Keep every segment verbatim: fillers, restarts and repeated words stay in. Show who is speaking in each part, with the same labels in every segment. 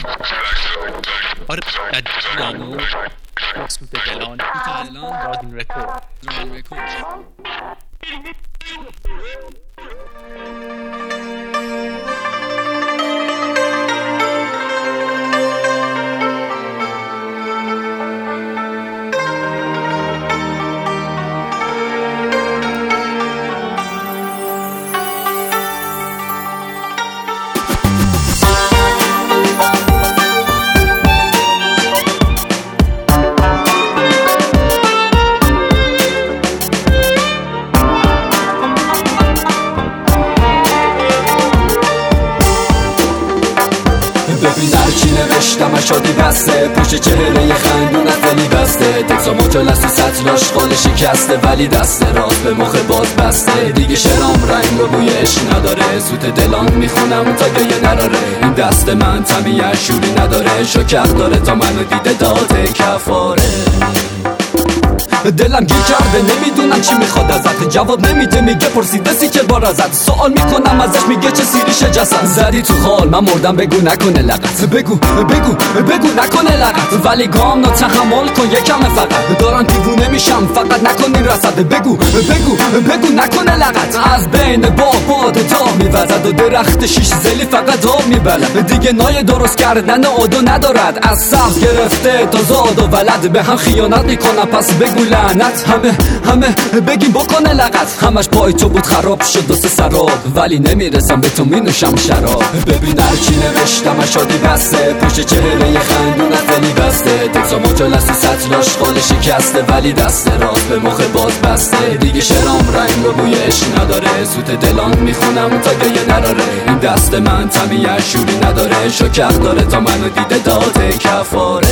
Speaker 1: آره نامو اسم به دلان دلان رادین رکورد رادین رکورد
Speaker 2: نوشتم شادی بسته پشت چهره خندونت خیلی بسته تکسا مجلس و سطل آشغال شکسته ولی دست راست به مخ باز بسته دیگه شرام رنگ و بوی عشق نداره سوت دلان میخونم تا گریه نراره این دست من طبیعت شوری نداره شکر داره تا منو دیده داده کفاره دلم گیر کرده نمیدونم چی میخواد ازت جواب نمیده میگه پرسیده سی که بار ازت سوال میکنم ازش میگه چه سیریش جسد زدی تو خال من مردم بگو نکنه لغت بگو بگو بگو نکنه لغت ولی گام نو تحمل کن یکم فقط دارن دیوونه میشم فقط نکن این رسد بگو بگو بگو نکنه لغت از بین باد باد تا میوزد و درخت شیش زلی فقط آب میبلد دیگه نای درست کردن آدو ندارد از سبز گرفته تا زاد و ولد به هم خیانت میکنم پس بگو لعنت همه همه بگیم بکنه لغت همش پای تو بود خراب شد دو سه سراب ولی نمیرسم به تو مینوشم شراب ببین هرچی نوشتم شادی بسته پشت چهره خندونت خیلی بسته تکسا مجلس سطل آشغال شکسته ولی دست راست به مخ باز بسته دیگه شرام رنگ و بوی عشق نداره سوت دلان میخونم تا گریه نراره این دست من طبیعت شوری نداره شکر داره تا منو دیده داده کفاره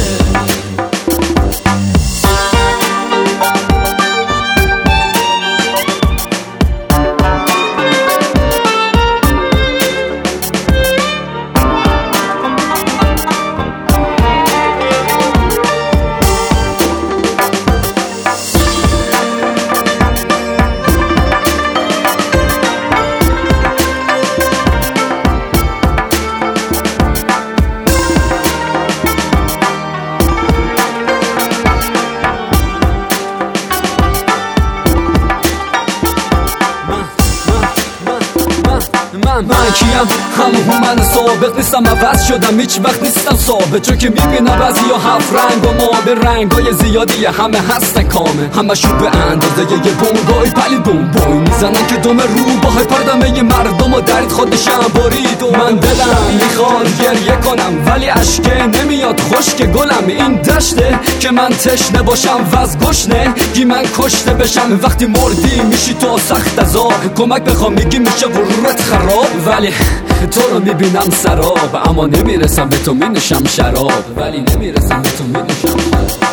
Speaker 2: من کیم همون من ثابت نیستم عوض شدم هیچ وقت نیستم ثابت چون که میبینم بعضی ها هفت رنگ و ما به رنگ های زیادی همه هستن کامه همه شو به اندازه یه بونگای پلی بوم بوی میزنن که دوم رو با های پردمه یه مردم و درد خودشم برید و من دلم میخواد گریه کنم ولی عشقه نمیاد خشک گلم این دشته که من تشنه باشم و از گشنه گی من کشته بشم وقتی مردی میشی تو سخت از آب کمک بخوام میگی میشه غرورت خراب ولی تو رو میبینم سراب اما نمیرسم به تو مینوشم شراب ولی نمیرسم به تو مینوشم شراب